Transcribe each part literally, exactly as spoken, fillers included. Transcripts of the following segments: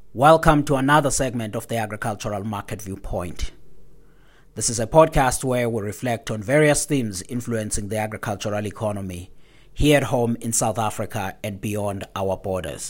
Welcome to another segment of the Agricultural Market Viewpoint. This is a podcast where we reflect on various themes influencing the agricultural economy here at home in South Africa and beyond our borders.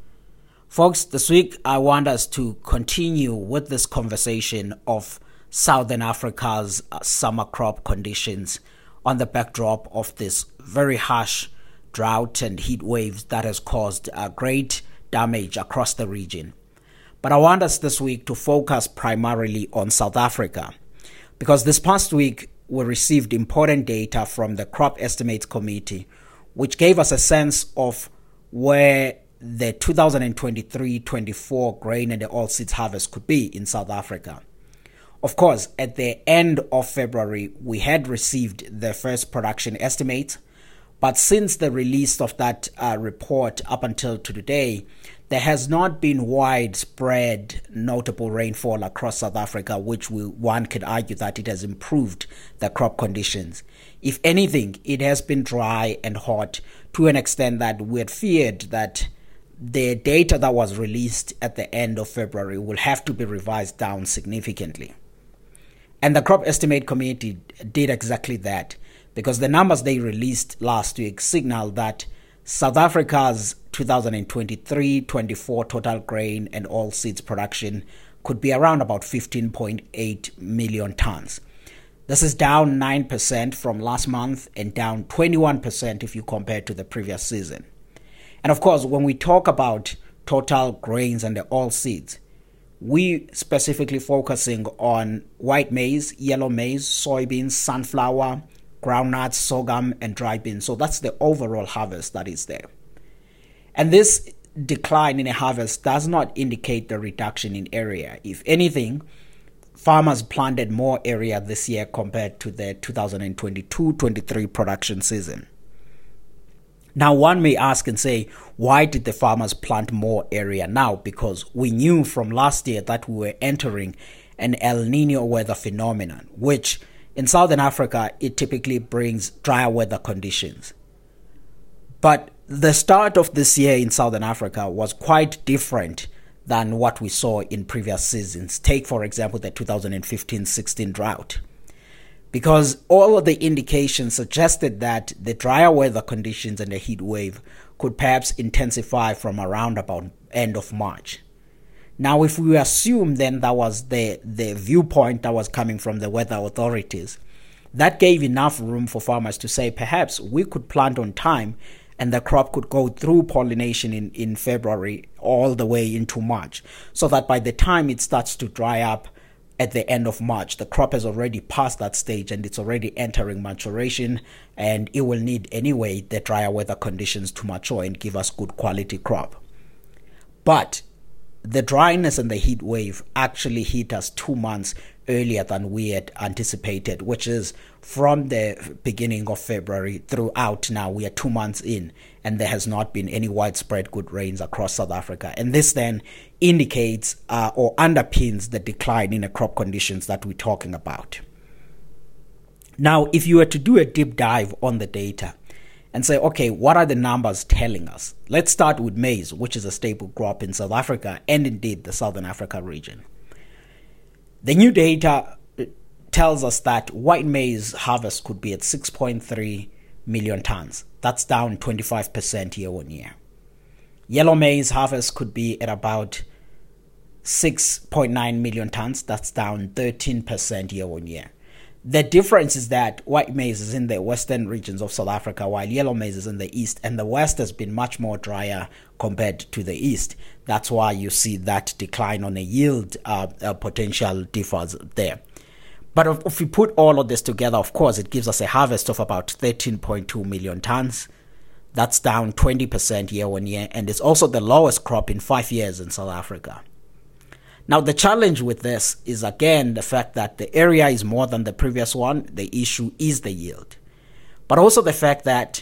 Folks, this week I want us to continue with this conversation of Southern Africa's uh, summer crop conditions on the backdrop of this very harsh drought and heat waves that has caused uh, great damage across the region. But I want us this week to focus primarily on South Africa, because this past week we received important data from the Crop Estimates Committee, which gave us a sense of where the two thousand twenty-three twenty-four grain and the oilseeds harvest could be in South Africa. Of course, at the end of February, we had received the first production estimates, but since the release of that uh, report up until today, there has not been widespread notable rainfall across South Africa, which we, one could argue that it has improved the crop conditions. If anything, it has been dry and hot to an extent that we had feared that the data that was released at the end of February will have to be revised down significantly. And the Crop Estimate Committee did exactly that, because the numbers they released last week signal that South Africa's two thousand twenty-three twenty-four total grain and oilseeds production could be around about fifteen point eight million tons. This is down nine percent from last month and down twenty-one percent if you compare to the previous season. And of course, when we talk about total grains and the oilseeds, we specifically focusing on white maize, yellow maize, soybeans, sunflower, groundnuts, sorghum, and dry beans. So that's the overall harvest that is there. And this decline in a harvest does not indicate the reduction in area. If anything, farmers planted more area this year compared to the two thousand twenty-two twenty-three production season. Now, one may ask and say, why did the farmers plant more area now? Because we knew from last year that we were entering an El Nino weather phenomenon, which in Southern Africa, it typically brings drier weather conditions. But the start of this year in Southern Africa was quite different than what we saw in previous seasons. Take, for example, the two thousand fifteen sixteen drought. Because all of the indications suggested that the drier weather conditions and the heat wave could perhaps intensify from around about end of March. Now, if we assume then that was the, the viewpoint that was coming from the weather authorities, that gave enough room for farmers to say perhaps we could plant on time and the crop could go through pollination in, in February all the way into March, so that by the time it starts to dry up at the end of March, the crop has already passed that stage and it's already entering maturation, and it will need anyway the drier weather conditions to mature and give us good quality crop. But the dryness and the heat wave actually hit us two months earlier than we had anticipated, which is from the beginning of February throughout now. We are two months in, and there has not been any widespread good rains across South Africa. And this then indicates uh, or underpins the decline in the crop conditions that we're talking about. Now, if you were to do a deep dive on the data and say, okay, what are the numbers telling us? Let's start with maize, which is a staple crop in South Africa and indeed the Southern Africa region. The new data tells us that white maize harvest could be at six point three million tons. That's down twenty-five percent year on year. Yellow maize harvest could be at about six point nine million tons. That's down thirteen percent year on year. The difference is that white maize is in the western regions of South Africa, while yellow maize is in the east, and the west has been much more drier compared to the east. That's why you see that decline on a yield uh, uh, potential differs there. But if, if we put all of this together, of course, it gives us a harvest of about thirteen point two million tons. That's down twenty percent year on year, and it's also the lowest crop in five years in South Africa. Now, the challenge with this is, again, the fact that the area is more than the previous one. The issue is the yield. But also the fact that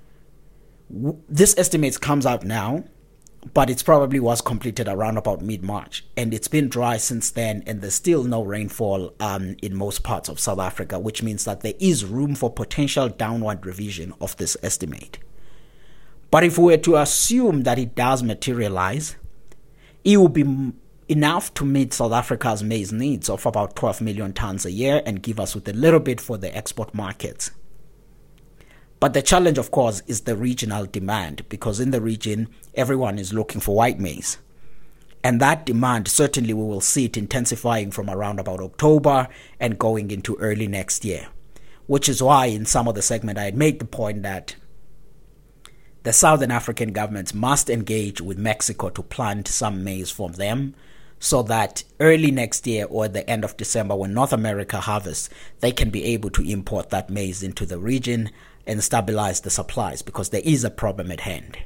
w- this estimate comes out now, but it probably was completed around about mid-March. And it's been dry since then, and there's still no rainfall um, in most parts of South Africa, which means that there is room for potential downward revision of this estimate. But if we were to assume that it does materialize, it will be m- enough to meet South Africa's maize needs of about twelve million tons a year and give us with a little bit for the export markets. But the challenge, of course, is the regional demand, because in the region, everyone is looking for white maize. And that demand, certainly we will see it intensifying from around about October and going into early next year, which is why in some of the segment I had made the point that the Southern African governments must engage with Mexico to plant some maize from them, so that early next year or the end of December, when North America harvests, they can be able to import that maize into the region and stabilize the supplies, because there is a problem at hand.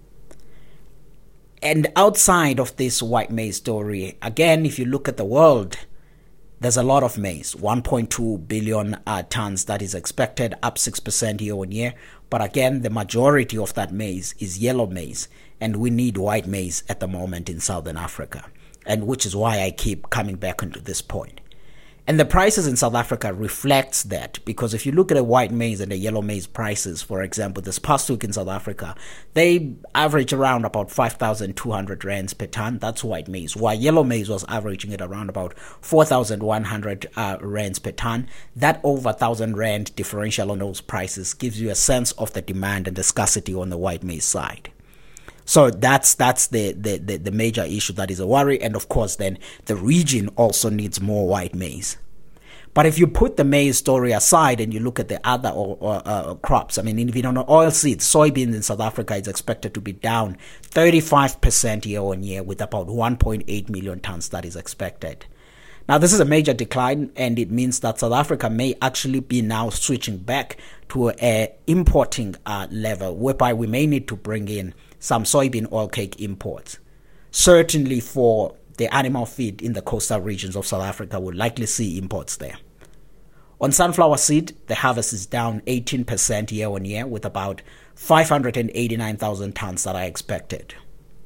And outside of this white maize story, again, if you look at the world, there's a lot of maize, one point two billion uh, tons that is expected, up six percent year on year. But again, the majority of that maize is yellow maize, and we need white maize at the moment in Southern Africa, and which is why I keep coming back into this point. And the prices in South Africa reflects that, because if you look at the white maize and the yellow maize prices, for example, this past week in South Africa, they average around about five thousand two hundred rands per ton. That's white maize. While yellow maize was averaging at around about four thousand one hundred uh, rands per ton. That over one thousand rand differential on those prices gives you a sense of the demand and the scarcity on the white maize side. So that's that's the, the, the, the major issue that is a worry. And of course, then the region also needs more white maize. But if you put the maize story aside and you look at the other or, or, uh, crops, I mean, even on oil seeds, soybeans in South Africa is expected to be down thirty-five percent year on year, with about one point eight million tons that is expected. Now, this is a major decline, and it means that South Africa may actually be now switching back to a importing uh, level, whereby we may need to bring in some soybean oil cake imports. Certainly for the animal feed in the coastal regions of South Africa, we'll likely see imports there. On sunflower seed, the harvest is down eighteen percent year on year, with about five hundred eighty-nine thousand tons that are expected.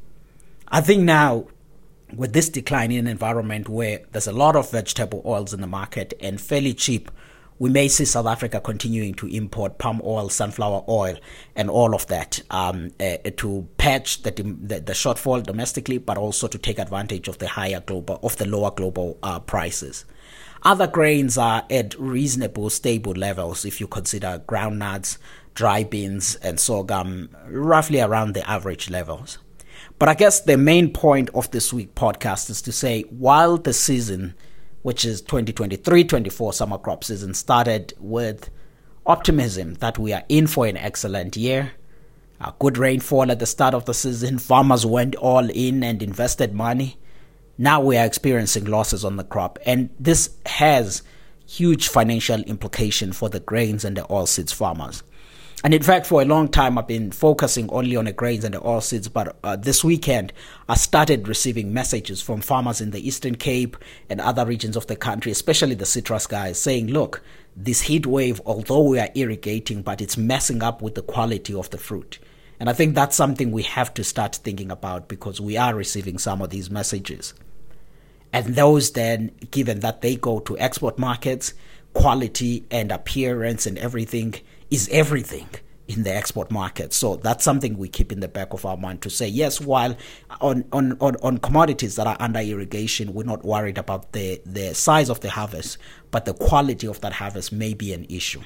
I think now, with this decline in an environment where there's a lot of vegetable oils in the market and fairly cheap, we may see South Africa continuing to import palm oil, sunflower oil, and all of that um, uh, to patch the, the the shortfall domestically, but also to take advantage of the higher global, of the lower global uh, prices. Other grains are at reasonable, stable levels if you consider groundnuts, dry beans, and sorghum, roughly around the average levels. But I guess the main point of this week's podcast is to say, while the season, which is twenty twenty-three twenty-four summer crop season, started with optimism that we are in for an excellent year, a good rainfall at the start of the season, farmers went all in and invested money. Now we are experiencing losses on the crop, and this has huge financial implication for the grains and the oilseeds farmers. And in fact, for a long time, I've been focusing only on the grains and the oilseeds, but uh, this weekend, I started receiving messages from farmers in the Eastern Cape and other regions of the country, especially the citrus guys, saying, look, this heat wave, although we are irrigating, but it's messing up with the quality of the fruit. And I think that's something we have to start thinking about, because we are receiving some of these messages. And those then, given that they go to export markets, quality and appearance and everything is everything in the export market. So that's something we keep in the back of our mind to say, yes, while on, on, on, on commodities that are under irrigation, we're not worried about the, the size of the harvest, but the quality of that harvest may be an issue.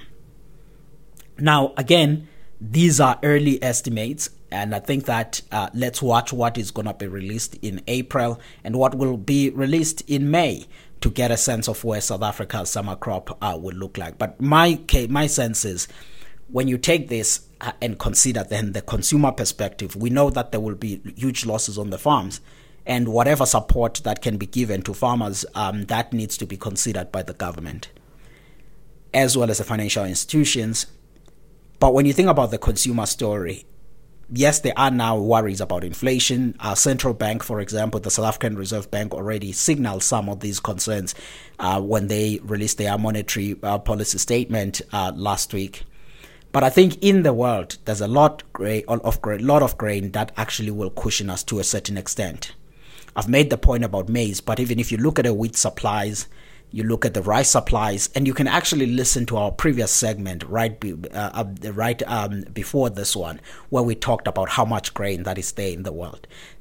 Now, again, these are early estimates, and I think that uh, let's watch what is going to be released in April and what will be released in May to get a sense of where South Africa's summer crop uh, will look like. But my my sense is, when you take this uh, and consider then the consumer perspective, we know that there will be huge losses on the farms, and whatever support that can be given to farmers, um, that needs to be considered by the government, as well as the financial institutions. But when you think about the consumer story, yes, there are now worries about inflation. Our central bank, for example, the South African Reserve Bank, already signaled some of these concerns uh, when they released their monetary uh, policy statement uh, last week. But I think in the world, there's a lot of grain, lot of grain that actually will cushion us to a certain extent. I've made the point about maize, but even if you look at the wheat supplies, you look at the rice supplies, and you can actually listen to our previous segment right be, uh, right um, before this one, where we talked about how much grain that is there in the world.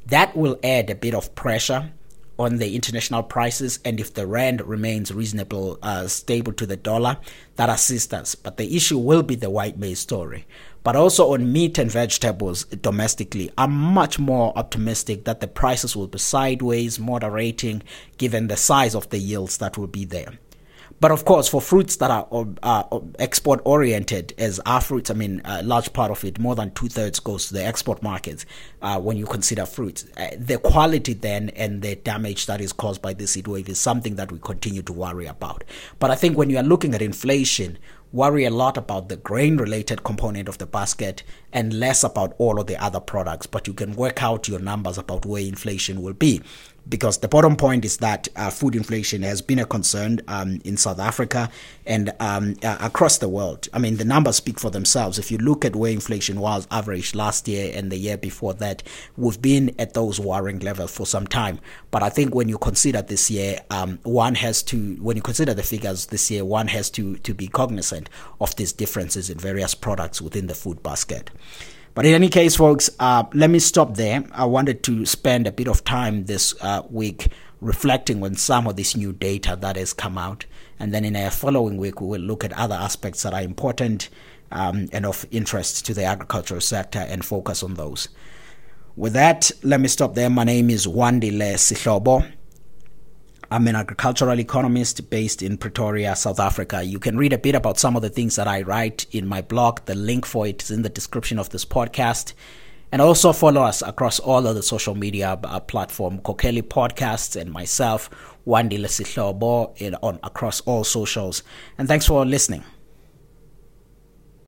That will add a bit of pressure on the international prices, and if the rand remains reasonable, uh, stable to the dollar, that assists us. But the issue will be the white maize story. But also on meat and vegetables domestically, I'm much more optimistic that the prices will be sideways, moderating, given the size of the yields that will be there. But of course, for fruits that are uh, export-oriented, as our fruits, I mean, a large part of it, more than two-thirds goes to the export markets uh, when you consider fruits. Uh, the quality then and the damage that is caused by this heat wave is something that we continue to worry about. But I think when you are looking at inflation, worry a lot about the grain-related component of the basket and less about all of the other products. But you can work out your numbers about where inflation will be. Because the bottom point is that uh, food inflation has been a concern um, in South Africa and um, uh, across the world. I mean, the numbers speak for themselves. If you look at where inflation was averaged last year and the year before that, we've been at those worrying levels for some time. But I think when you consider this year, um, one has to, when you consider the figures this year, one has to, to be cognizant of these differences in various products within the food basket. But in any case, folks, uh, let me stop there. I wanted to spend a bit of time this uh, week reflecting on some of this new data that has come out. And then in a following week, we will look at other aspects that are important um, and of interest to the agricultural sector and focus on those. With that, let me stop there. My name is Wandile Sihlobo. I'm an agricultural economist based in Pretoria, South Africa. You can read a bit about some of the things that I write in my blog. The link for it is in the description of this podcast. And also follow us across all of the social media uh, platform, Kokeli Podcasts, and myself, Wandile Sihlobo, in, on across all socials. And thanks for listening.